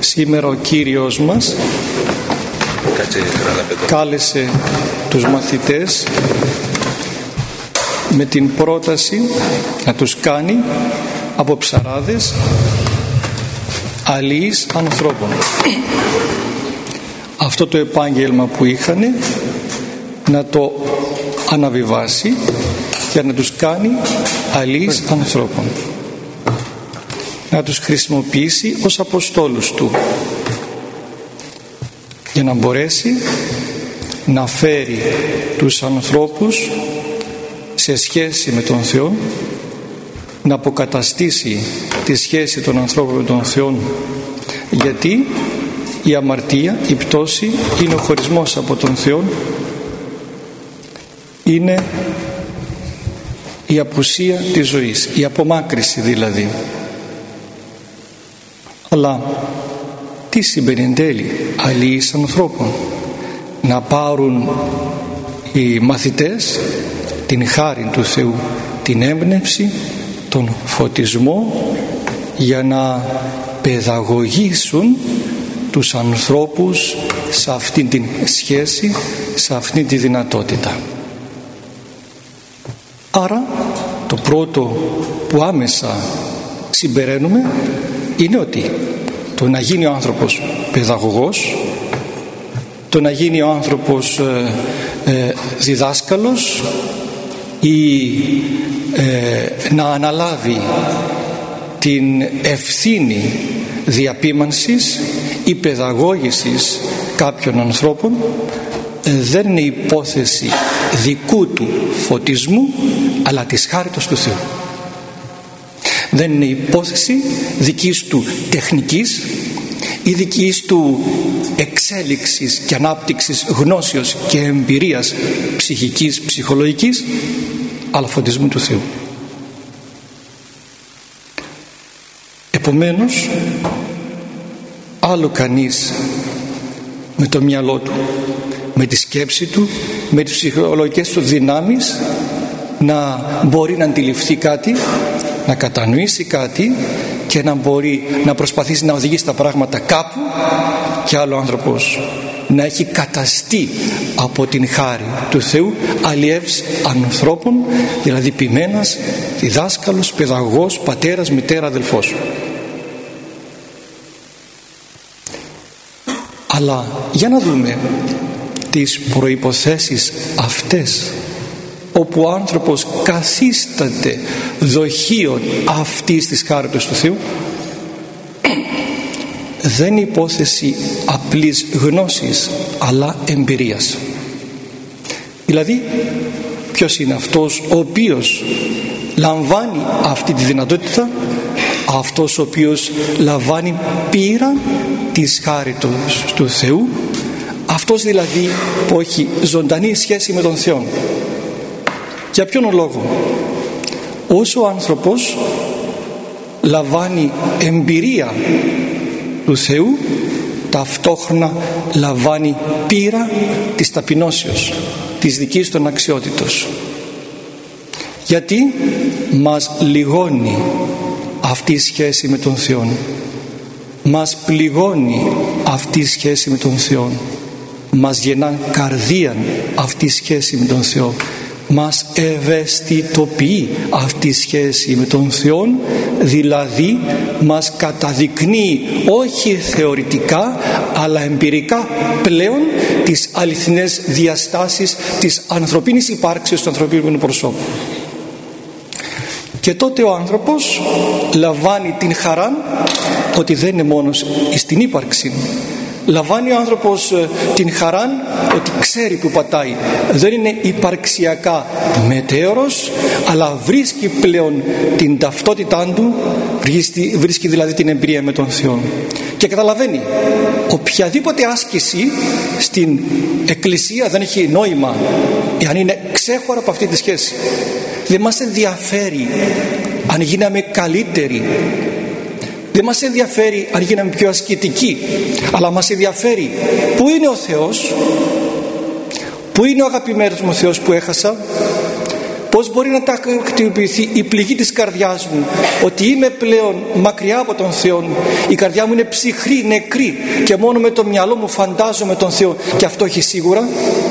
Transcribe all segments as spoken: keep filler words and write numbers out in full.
Σήμερα ο Κύριος μας κάλεσε τους μαθητές με την πρόταση να τους κάνει από ψαράδες αλιείς ανθρώπων. Αυτό το επάγγελμα που είχαν να το αναβιβάσει για να τους κάνει αλιείς ανθρώπων, να τους χρησιμοποιήσει ως αποστόλους του, για να μπορέσει να φέρει τους ανθρώπους σε σχέση με τον Θεό, να αποκαταστήσει τη σχέση των ανθρώπων με τον Θεό, γιατί η αμαρτία, η πτώση είναι ο χωρισμός από τον Θεό, είναι η απουσία της ζωής, η απομάκρυση δηλαδή. Αλλά τι συμβαίνει εν τέλει? Αλιείς ανθρώπων. Να πάρουν οι μαθητές την χάρη του Θεού, την έμπνευση, τον φωτισμό, για να παιδαγωγήσουν τους ανθρώπους σε αυτήν την σχέση, σε αυτήν τη δυνατότητα. Άρα το πρώτο που άμεσα συμπεραίνουμε είναι ότι το να γίνει ο άνθρωπος παιδαγωγός, το να γίνει ο άνθρωπος ε, ε, διδάσκαλος ή ε, να αναλάβει την ευθύνη διαπίμανσης ή παιδαγώγησης κάποιων ανθρώπων ε, δεν είναι υπόθεση δικού του φωτισμού, αλλά της χάριτος του Θεού. Δεν είναι υπόθεση δικής του τεχνικής ή δικής του εξέλιξης και ανάπτυξης γνώσεως και εμπειρίας ψυχικής, ψυχολογικής, αλλά φωτισμού του Θεού. Επομένως, άλλο κανείς με το μυαλό του, με τη σκέψη του, με τις ψυχολογικές του δυνάμεις να μπορεί να αντιληφθεί κάτι, να κατανοήσει κάτι και να μπορεί να προσπαθήσει να οδηγήσει τα πράγματα κάπου, και άλλο άνθρωπος να έχει καταστεί από την χάρη του Θεού αλλιεύς ανθρώπων, δηλαδή ποιμένας, διδάσκαλος, παιδαγωγός, πατέρας, μητέρα, αδελφός. Αλλά για να δούμε τις προϋποθέσεις αυτές, όπου ο άνθρωπος καθίσταται δοχείων αυτής της χάριτος του Θεού. Δεν είναι υπόθεση απλής γνώσης, αλλά εμπειρίας. Δηλαδή, ποιος είναι αυτός ο οποίος λαμβάνει αυτή τη δυνατότητα? Αυτός ο οποίος λαμβάνει πείρα της χάριτος του Θεού, αυτός δηλαδή που έχει ζωντανή σχέση με τον Θεό. Για ποιον λόγο? Όσο ο άνθρωπος λαμβάνει εμπειρία του Θεού, ταυτόχρονα λαμβάνει πείρα της ταπεινώσεως, της δικής των αξιότητος. Γιατί μας λιγώνει αυτή η σχέση με τον Θεό, μας πληγώνει αυτή η σχέση με τον Θεό, μας γεννά καρδίαν αυτή η σχέση με τον Θεό, μας ευαισθητοποιεί αυτή η σχέση με τον Θεό, δηλαδή μας καταδεικνύει όχι θεωρητικά αλλά εμπειρικά πλέον τις αληθινές διαστάσεις της ανθρωπίνης υπάρξεως του ανθρωπίνου προσώπου. Και τότε ο άνθρωπος λαμβάνει την χαρά ότι δεν είναι μόνος στην ύπαρξη. Λαμβάνει ο άνθρωπος την χαρά ότι ξέρει που πατάει. Δεν είναι υπαρξιακά μετέωρος, αλλά βρίσκει πλέον την ταυτότητά του, βρίσκει, βρίσκει δηλαδή την εμπειρία με τον Θεό. Και καταλαβαίνει οποιαδήποτε άσκηση στην Εκκλησία δεν έχει νόημα εάν είναι ξέχωρα από αυτή τη σχέση. Δεν μας ενδιαφέρει αν γίναμε καλύτεροι, δεν μας ενδιαφέρει αν γίναμε πιο ασκητικοί, αλλά μας ενδιαφέρει πού είναι ο Θεός, πού είναι ο αγαπημένος μου Θεός που έχασα, Πώς μπορεί να τακτοποιηθεί η πληγή της καρδιάς μου, ότι είμαι πλέον μακριά από τον Θεό, η καρδιά μου είναι ψυχρή, νεκρή και μόνο με το μυαλό μου φαντάζομαι τον Θεό, και αυτό έχει σίγουρα.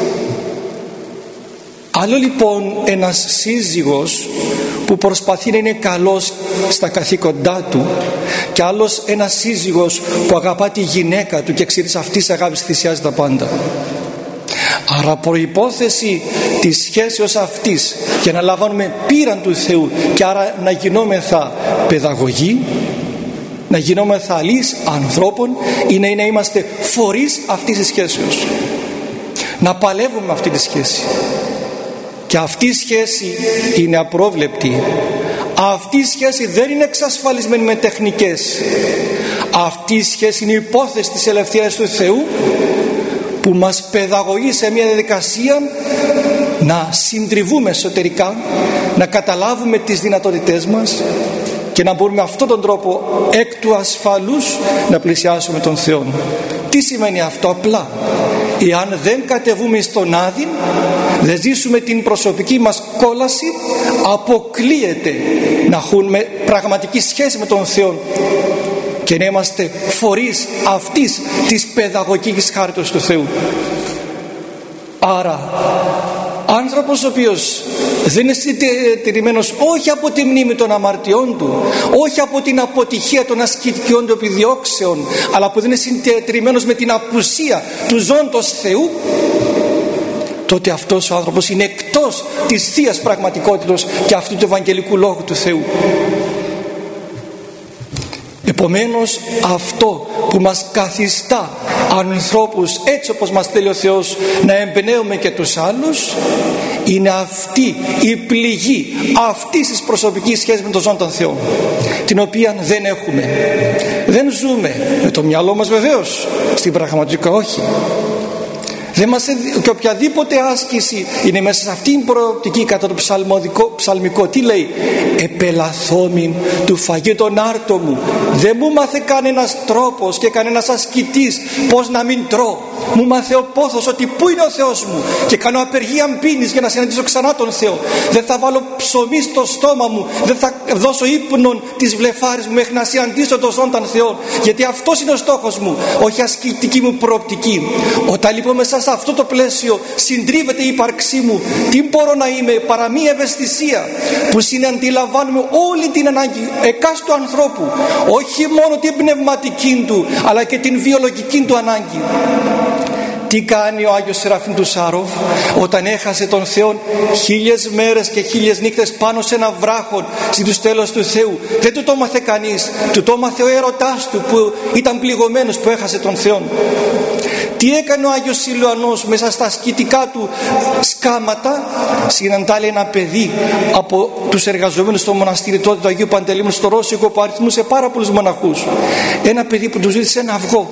Άλλο λοιπόν ένας σύζυγος που προσπαθεί να είναι καλός στα καθήκοντά του, και άλλος ένας σύζυγος που αγαπά τη γυναίκα του και εξαιτίας αυτής αγάπης θυσιάζει τα πάντα. Άρα προϋπόθεση της σχέσεως αυτής για να λαμβάνουμε πείραν του Θεού και άρα να γινόμεθα παιδαγωγοί, να γινόμεθα αλείς ανθρώπων, είναι να είμαστε φορείς αυτής της σχέσεως, να παλεύουμε αυτή τη σχέση. Και αυτή η σχέση είναι απρόβλεπτη. Αυτή η σχέση δεν είναι εξασφαλισμένη με τεχνικές. Αυτή η σχέση είναι η υπόθεση της ελευθερίας του Θεού, που μας παιδαγωγεί σε μια διαδικασία να συντριβούμε εσωτερικά, να καταλάβουμε τις δυνατότητές μας και να μπορούμε με αυτόν τον τρόπο εκ του ασφαλούς να πλησιάσουμε τον Θεό. Τι σημαίνει αυτό? Απλά, εάν δεν κατεβούμε στον Άδη, δεν ζήσουμε την προσωπική μας κόλαση, αποκλείεται να έχουμε πραγματική σχέση με τον Θεό και να είμαστε φορείς αυτής της παιδαγωγικής χάριτος του Θεού. Άρα άνθρωπος ο οποίος δεν είναι συντηρημένος όχι από τη μνήμη των αμαρτιών του, όχι από την αποτυχία των ασκητικών του επιδιώξεων, αλλά που δεν είναι συντηρημένος με την απουσία του ζώντος Θεού, τότε αυτός ο άνθρωπος είναι εκτός της θείας πραγματικότητας και αυτού του Ευαγγελικού Λόγου του Θεού. Επομένως, αυτό που μας καθιστά ανθρώπους έτσι όπως μας θέλει ο Θεός να εμπνέουμε και τους άλλους, είναι αυτή η πληγή αυτής της προσωπικής σχέσης με τον ζώντον Θεό, την οποία δεν έχουμε. Δεν ζούμε με το μυαλό μας, βεβαίως, στην πραγματικότητα όχι. Δεν μας, και οποιαδήποτε άσκηση είναι μέσα σε αυτήν την προοπτική κατά το ψαλμοδικό, ψαλμικό. Τι λέει? Επελαθόμην του φαγεί τον άρτο μου. Δεν μου μάθε κανένας τρόπος και κανένας ασκητής πως να μην τρώω. Μου μάθε ο πόθος ότι πού είναι ο Θεός μου, και κάνω απεργία πείνης για να συναντήσω ξανά τον Θεό. Δεν θα βάλω ψωμί στο στόμα μου, δεν θα δώσω ύπνον τις βλεφάρες μου μέχρι να συναντήσω τον ζώντον Θεό, γιατί αυτός είναι ο στόχος μου, όχι ασκητική μου προοπτική. Όταν λοιπόν μέσα σε αυτό το πλαίσιο συντρίβεται η ύπαρξή μου, τι μπορώ να είμαι παρά μία ευαισθησία που συναντιλαμβάνουμε όλη την ανάγκη εκάστου ανθρώπου, όχι μόνο την πνευματική του αλλά και την βιολογική του ανάγκη. Τι κάνει ο Άγιος Σεραφείμ του Σάροφ όταν έχασε τον Θεό χίλιες μέρες και χίλιες νύχτες πάνω σε ένα βράχο στο τέλος του Θεού? Δεν του το μάθε κανείς, του το μάθε ο έρωτάς του που ήταν πληγωμένος που έχασε τον Θεό. Τι έκανε ο Άγιος Σιλουανός? Μέσα στα ασκητικά του σκάματα συναντάει ένα παιδί από τους εργαζομένους στο μοναστήρι τότε του Αγίου Παντελεήμονου στο Ρώσικο, που αριθμούσε πάρα πολλούς μοναχούς. Ένα παιδί που του ζήτησε ένα αυγό.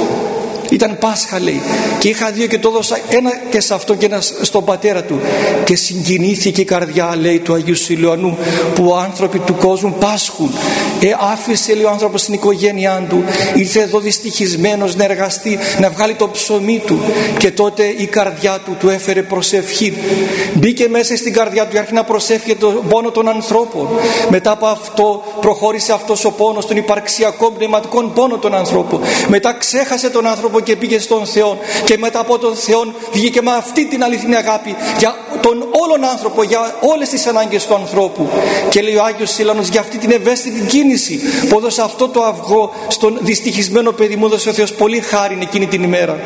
Ήταν Πάσχα, λέει, και είχα δύο και το έδωσα ένα και σε αυτό και ένα στον πατέρα του, και συγκινήθηκε η καρδιά, λέει, του Αγίου Σιλουανού που άνθρωποι του κόσμου πάσχουν. Ε, άφησε, λέει, ο άνθρωπος στην οικογένειά του, ήρθε εδώ δυστυχισμένος να εργαστεί, να βγάλει το ψωμί του, και τότε η καρδιά του του έφερε προσευχή. Μπήκε μέσα στην καρδιά του, άρχισε να προσεύχεται τον πόνο των ανθρώπων. Μετά από αυτό προχώρησε αυτός ο πόνος των υπαρξιακών πνευματικών πόνων των ανθρώπων. Μετά ξέχασε τον άνθρωπο και πήγε στον Θεό, και μετά από τον Θεό βγήκε με αυτή την αληθινή αγάπη για τον όλον άνθρωπο, για όλες τις ανάγκες του ανθρώπου. Και λέει ο Άγιος Σίλανος, για αυτή την ευαίσθητη κίνηση που έδωσε αυτό το αυγό στον δυστυχισμένο παιδί μου, έδωσε ο Θεός πολύ χάρη εκείνη την ημέρα.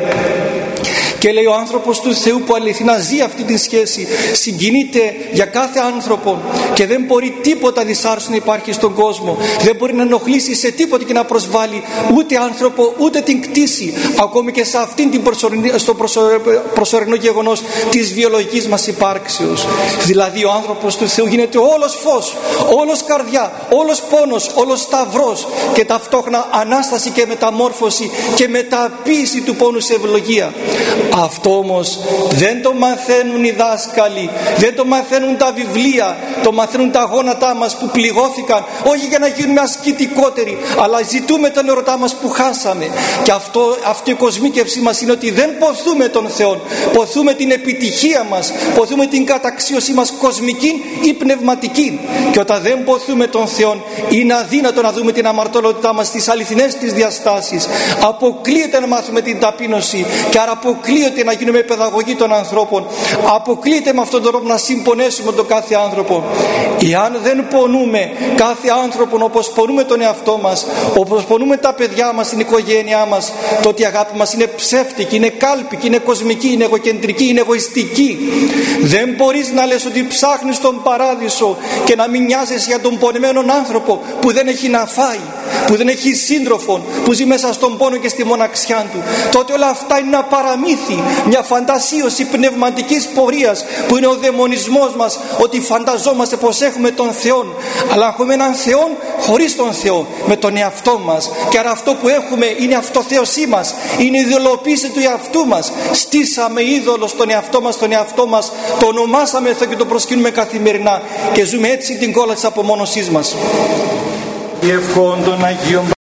Και λέει ο άνθρωπος του Θεού που αληθινά ζει αυτή τη σχέση συγκινείται για κάθε άνθρωπο, και δεν μπορεί τίποτα δυσάρεστο να υπάρχει στον κόσμο, δεν μπορεί να ενοχλήσει σε τίποτα και να προσβάλλει ούτε άνθρωπο ούτε την κτήση, ακόμη και σε αυτήν την προσωρινή, στο προσωρινό γεγονός της βιολογικής μας υπάρξεως. Δηλαδή ο άνθρωπος του Θεού γίνεται όλος φως, όλος καρδιά, όλος πόνος, όλος σταυρός, και ταυτόχρονα Ανάσταση και μεταμόρφωση και μεταποίηση του πόνου σε ευλογία. Αυτό όμως δεν το μαθαίνουν οι δάσκαλοι, δεν το μαθαίνουν τα βιβλία, το μαθαίνουν τα γόνατά μας που πληγώθηκαν, όχι για να γίνουμε ασκητικότεροι, αλλά ζητούμε τον ερωτά μας που χάσαμε. Και αυτό, αυτή η κοσμίκευσή μας είναι ότι δεν ποθούμε τον Θεό, ποθούμε την επιτυχία μας, ποθούμε την καταξίωσή μας κοσμική ή πνευματική. Και όταν δεν ποθούμε τον Θεό, είναι αδύνατο να δούμε την αμαρτωλότητά μας στις αληθινές της διαστάσεις. Αποκλείεται να μάθουμε την ταπείνωση και άρα αποκλείεται να γίνουμε παιδαγωγοί των ανθρώπων. Αποκλείεται με αυτόν τον τρόπο να συμπονέσουμε τον κάθε άνθρωπο. Εάν δεν πονούμε κάθε άνθρωπο όπως πονούμε τον εαυτό μας, όπως πονούμε τα παιδιά μας, την οικογένειά μας, τότε η αγάπη μας είναι ψεύτικη, είναι κάλπικη, είναι κοσμική, είναι εγωκεντρική, είναι εγωιστική. Δεν μπορείς να λες ότι ψάχνεις τον παράδεισο και να μην νοιάζεσαι για τον πονεμένον άνθρωπο που δεν έχει να φάει, που δεν έχει σύντροφο, που ζει μέσα στον πόνο και στη μοναξιά του. Τότε όλα αυτά είναι ένα παραμύθι, μια φαντασίωση πνευματικής πορείας που είναι ο δαιμονισμός μας, ότι φανταζόμαστε πως έχουμε τον Θεό, αλλά έχουμε έναν Θεό χωρίς τον Θεό, με τον εαυτό μας. Και άρα αυτό που έχουμε είναι αυτοθέωσή μας, είναι η ιδεολοποίηση του εαυτού μας. Στήσαμε είδωλο στον εαυτό μας, τον εαυτό μας, το ονομάσαμε Θεό και το προσκύνουμε καθημερινά και ζούμε έτσι την κόλλα της απομόνωσής μας. Η ευχών των Αγίων